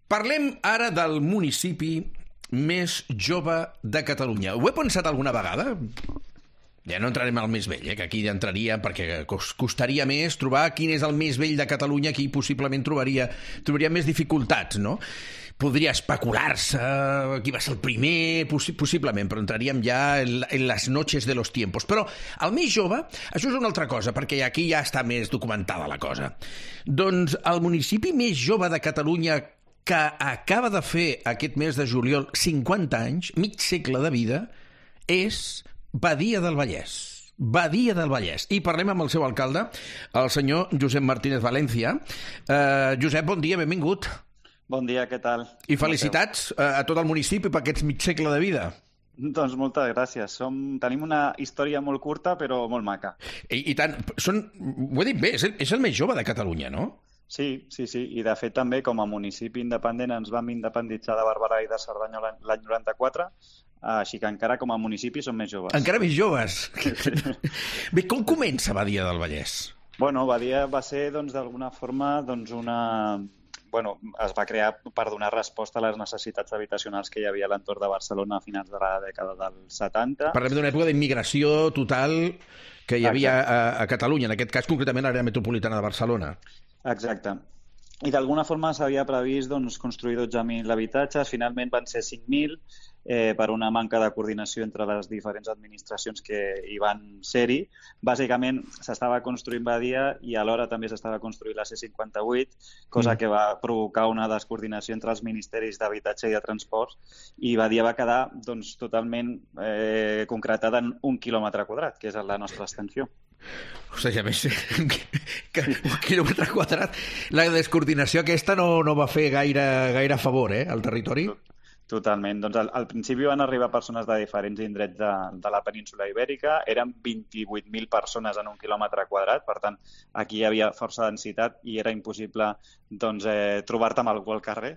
Parlem ara del municipi més jove de Catalunya. Ho he pensat alguna vegada? Ja no entrarem al més vell, que aquí ja entraria, perquè costaria més trobar quin és el més vell de Catalunya, aquí possiblement trobaria més dificultats, no? Podria especular-se qui va ser el primer, possiblement, però entraríem ja en les noches de los tiempos. Però el més jove, això és una altra cosa, perquè aquí ja està més documentada la cosa. Doncs el municipi més jove de Catalunya que acaba de fer aquest mes de juliol 50 anys, mig segle de vida, és Badia del Vallès. Badia del Vallès. I parlem amb el seu alcalde, el senyor Josep Martínez Valencia. Josep, bon dia, benvingut. Bon dia, què tal? I felicitats a tot el municipi per aquest mig segle de vida. Doncs moltes gràcies. Tenim una història molt curta, però molt maca. I tant, ho he dit bé, és el més jove de Catalunya, no? Sí. I de fet també com a municipi independent ens vam independitzar de Barberà i de Cerdanyola l'any 94, així que encara com a municipi som més joves. Encara més joves? Bé, com comença Badia del Vallès? Bueno, Badia va ser, doncs, d'alguna forma, doncs, es va crear per donar resposta a les necessitats habitacionals que hi havia a l'entorn de Barcelona a finals de la dècada dels 70. Parlem d'una època d'immigració total que hi havia a Catalunya, en aquest cas concretament a l'àrea metropolitana de Barcelona. Exacte. I d'alguna forma s'havia previst construir 12.000 habitatges, finalment van ser 5.000 per una manca de coordinació entre les diferents administracions que hi van ser-hi. Bàsicament s'estava construint Badia i alhora també s'estava construint la C58, cosa que va provocar una descoordinació entre els ministeris d'Habitatge i de Transports, i Badia va quedar totalment concretada en 1 quilòmetre quadrat, que és la nostra extensió. O sigui, a més, que 1 quilòmetre quadrat, la descoordinació aquesta no va fer gaire favor, al territori? Totalment. Doncs al principi van arribar persones de diferents indrets de la península Ibèrica. Eren 28.000 persones en 1 quilòmetre quadrat, per tant, aquí hi havia força densitat i era impossible trobar-te amb algú al carrer.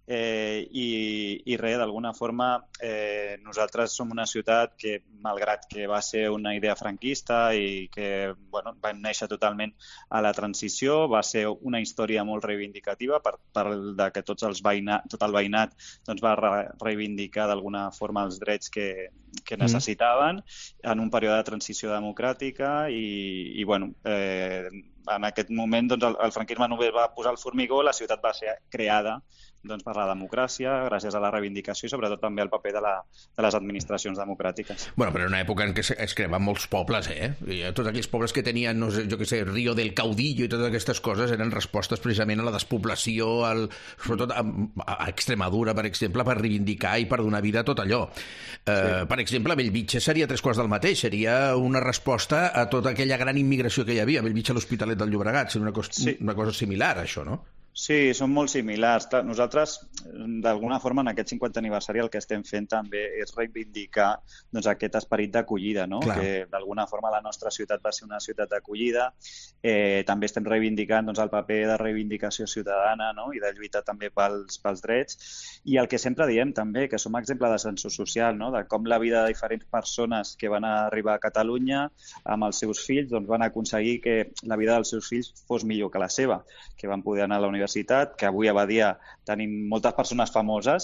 I res, d'alguna forma, nosaltres som una ciutat que, malgrat que va ser una idea franquista i que va néixer totalment a la transició, va ser una història molt reivindicativa que tot el veïnat va reivindicar d'alguna forma els drets que necessitaven en un període de transició democràtica i en aquest moment el franquisme només va posar el formigó, la ciutat va ser creada per la democràcia, gràcies a la reivindicació i sobretot també al paper de les administracions democràtiques. Bueno, però en una època en què es creaven molts pobles, I tots aquells pobles que tenien, no sé, jo què sé, Río del Caudillo i totes aquestes coses eren respostes precisament a la despoblació, sobretot a Extremadura, per exemple, per reivindicar i per donar vida a tot allò. Per exemple, a Bellvitge seria 3 quarts del mateix, seria una resposta a tota aquella gran immigració que hi havia. A Bellvitge, a l'Hospitalet del Llobregat, seria una cosa similar, això, no? Sí, són molt similars. Nosaltres, d'alguna forma, en aquest 50 aniversari el que estem fent també és reivindicar aquest esperit d'acollida, no? Que d'alguna forma la nostra ciutat va ser una ciutat d'acollida. També estem reivindicant el paper de reivindicació ciutadana, no? I de lluita també pels drets. I el que sempre diem també, que som exemple d'ascensor social, no? De com la vida de diferents persones que van arribar a Catalunya amb els seus fills van aconseguir que la vida dels seus fills fos millor que la seva, que van poder anar a la universitat, que avui a Badia tenim moltes persones famoses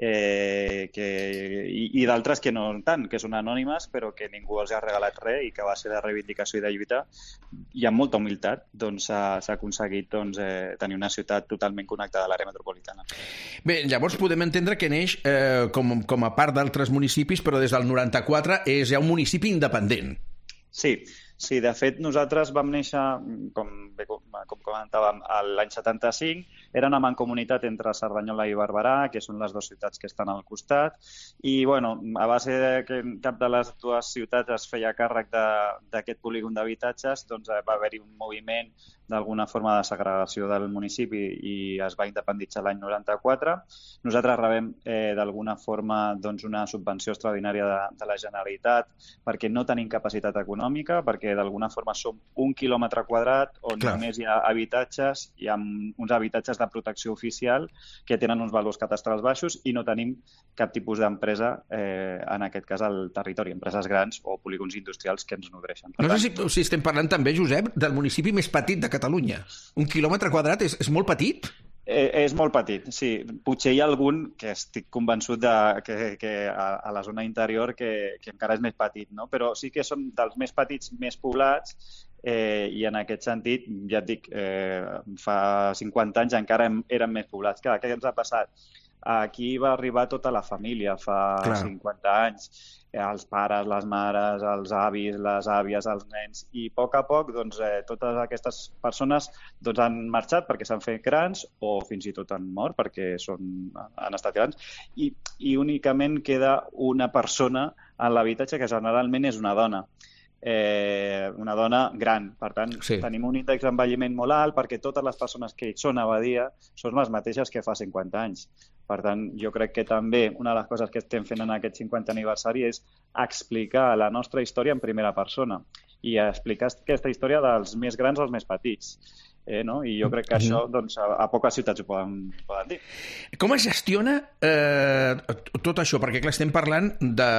i d'altres que no tant, que són anònimes però que ningú els ha regalat res i que va ser de reivindicació i de lluita, i amb molta humilitat s'ha aconseguit tenir una ciutat totalment connectada a l'àrea metropolitana. Bé, llavors podem entendre que neix com a part d'altres municipis, però des del 94 és ja un municipi independent. Sí, de fet nosaltres vam néixer, com comentàvem, l'any 75, era una mancomunitat entre Cerdanyola i Barberà, que són les dues ciutats que estan al costat, i a base que cap de les dues ciutats es feia càrrec d'aquest polígon d'habitatges, va haver-hi un moviment d'alguna forma de segregació del municipi i es va independitzar l'any 94. Nosaltres rebem d'alguna forma una subvenció extraordinària de la Generalitat perquè no tenim capacitat econòmica, perquè d'alguna forma som 1 quilòmetre quadrat on només hi ha habitatges i amb uns habitatges de protecció oficial que tenen uns valors cadastrals baixos i no tenim cap tipus d'empresa, en aquest cas al territori, empreses grans o polígons industrials que ens nodreixen. No sé si estem parlant també, Josep, del municipi més petit de Catalunya. 1 quilòmetre quadrat és molt petit? És molt petit, sí. Potser hi ha algun que estic convençut que a la zona interior que encara és més petit, no? Però sí que són dels més petits, més poblats, i en aquest sentit, ja et dic, fa 50 anys encara eren més poblats. Clar, què ens ha passat? Aquí va arribar tota la família fa 50 anys, els pares, les mares, els avis, les àvies, els nens, i a poc, doncs, totes aquestes persones doncs, han marxat perquè s'han fet grans o fins i tot han mort perquè han estat grans, i únicament queda una persona en l'habitatge que generalment és una dona. Una dona gran. Per tant, tenim un índex d'envelliment molt alt perquè totes les persones que són a Badia són les mateixes que fa 50 anys. Per tant, jo crec que també una de les coses que estem fent en aquest 50 aniversari és explicar la nostra història en primera persona i explicar aquesta història dels més grans als més petits. No? I jo crec que això doncs, a poques ciutats ho poden dir. Com es gestiona tot això? Perquè clar, estem parlant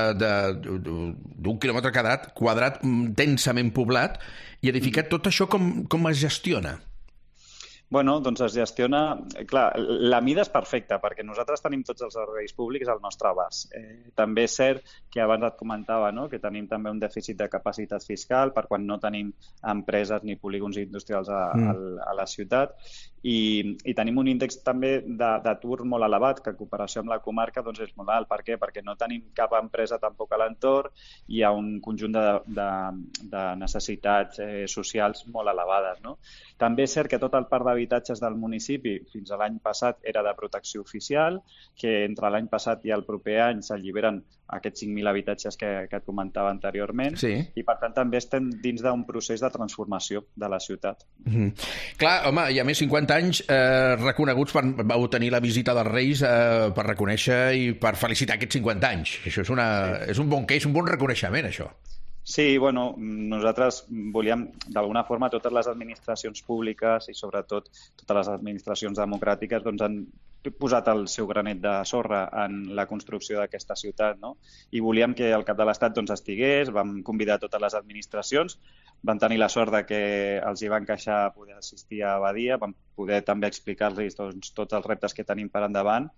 d'un quilòmetre quadrat densament poblat i edificat. Tot això com es gestiona? Bueno, doncs es gestiona... Clar, la mida és perfecta perquè nosaltres tenim tots els serveis públics al nostre abast. També és cert que abans et comentava, no?, que tenim també un dèficit de capacitat fiscal per quan no tenim empreses ni polígons industrials a la ciutat i tenim un índex també d'atur molt elevat, que en comparació amb la comarca doncs és molt alt. Per què? Perquè no tenim cap empresa tampoc a l'entorn i hi ha un conjunt de necessitats socials molt elevades, no? També és cert que tot el parc d'habitatges del municipi fins a l'any passat era de protecció oficial, que entre l'any passat i el proper any s'alliberen aquests 5.000 habitatges que et comentava anteriorment, i per tant també estem dins d'un procés de transformació de la ciutat. Clar, home, hi ha més 50 anys reconeguts vau tenir la visita dels Reis per reconèixer i per felicitar aquests 50 anys. Això és un bon case, un bon reconeixement, això. Sí, bueno, nosaltres volíem, d'alguna forma, totes les administracions públiques i sobretot totes les administracions democràtiques doncs, han posat el seu granet de sorra en la construcció d'aquesta ciutat, no? I volíem que el cap de l'Estat doncs, estigués, vam convidar totes les administracions, van tenir la sort de que els hi va encaixar poder assistir a Badia, vam poder també explicar-los doncs, tots els reptes que tenim per endavant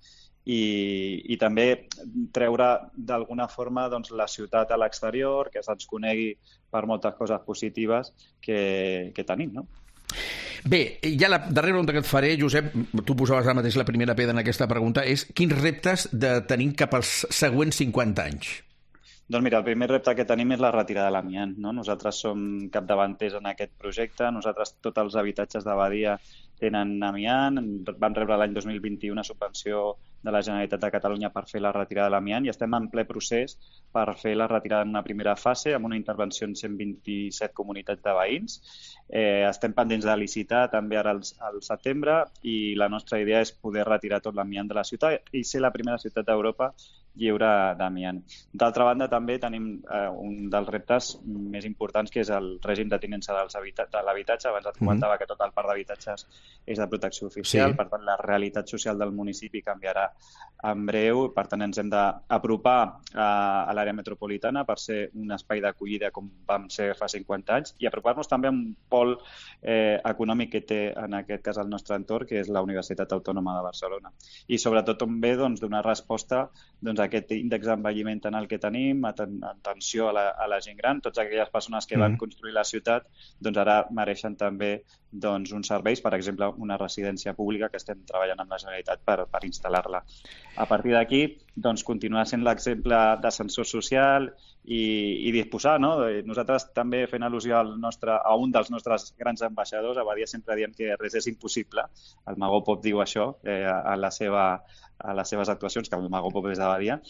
i també treure d'alguna forma doncs, la ciutat a l'exterior, que se'ns conegui per moltes coses positives que tenim, no? Bé, ja la darrera pregunta que et faré, Josep, tu posaves ara mateix la primera pedra en aquesta pregunta, és quins reptes tenim cap als següents 50 anys? Doncs mira, el primer repte que tenim és la retirada de l'amiant, no? Nosaltres som capdavanters en aquest projecte, nosaltres tots els habitatges de Badia tenen amiant, vam rebre l'any 2021 una subvenció de la Generalitat de Catalunya per fer la retirada de l'amiant i estem en ple procés per fer la retirada en una primera fase amb una intervenció en 127 comunitats de veïns. Estem pendents de licitar també ara al setembre i la nostra idea és poder retirar tot l'amiant de la ciutat i ser la primera ciutat d'Europa lliure d'amiant. D'altra banda, també tenim un dels reptes més importants, que és el règim de tinença de l'habitatge. Abans et comentava que tot el parc d'habitatges és de protecció oficial, per tant, la realitat social del municipi canviarà en breu. Per tant, ens hem d'apropar a l'àrea metropolitana per ser un espai d'acollida com vam ser fa 50 anys i apropar-nos també a un pol econòmic que té, en aquest cas, el nostre entorn, que és la Universitat Autònoma de Barcelona. I sobretot també donar resposta a aquest índex d'envelliment en el que tenim, atenció a la gent gran, totes aquelles persones que van construir la ciutat, doncs ara mereixen també uns serveis, per exemple, una residència pública que estem treballant amb la Generalitat per instal·lar-la. A partir d'aquí, continuar sent l'exemple d'ascensor social i disposar, no? Nosaltres també fent al·lusió a un dels nostres grans ambaixadors, a Badia sempre diem que res és impossible, el Mago Pop diu això a les seves actuacions, que el Mago Pop és de Badia,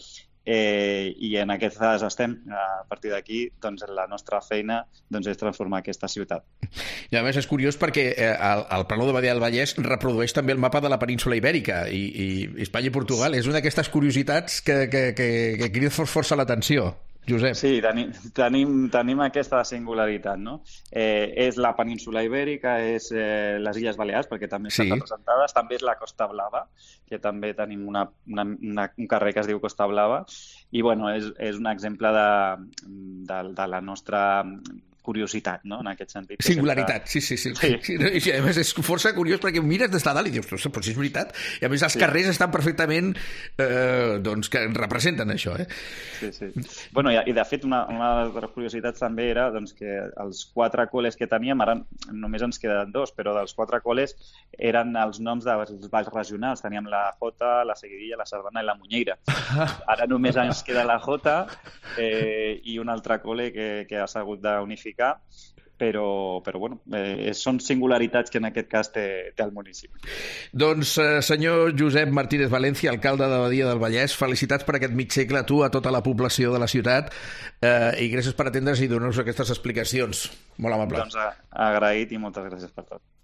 i en aquest cas estem. A partir d'aquí, la nostra feina és transformar aquesta ciutat. I a més és curiós perquè el Plano de Badia del Vallès reprodueix també el mapa de la península Ibèrica i Espanya i Portugal. És una d'aquestes curiositats que crida força l'atenció. Josep. Sí, tenim aquesta singularitat, no? És la península Ibèrica, és les Illes Balears, perquè també estan representades, també és la Costa Blava, que també tenim un carrer que es diu Costa Blava, i bueno, és un exemple de la nostra curiositat, no?, en aquest sentit. Singularitat, sí. I a més és força curiós perquè ho mires des de dalt i dius, però si és veritat. I a més els carrers estan perfectament doncs que representen això, Sí. Bueno, i de fet una de les curiositats també era doncs, que els 4 coles que teníem, ara només ens queden 2, però dels 4 coles eren els noms dels balls regionals. Teníem la Jota, la Seguidilla, la Sardana i la Munyeira. Ara només ens queda la Jota i un altre col·le que ha hagut d'unificar, però bueno, són singularitats que en aquest cas té el municipi. Doncs, senyor Josep Martínez Valencia, alcalde de Badia del Vallès, felicitats per aquest mig segle a tu, a tota la població de la ciutat, i gràcies per atendre's i donar-nos aquestes explicacions. Molt amable. Doncs agraït i moltes gràcies per tot.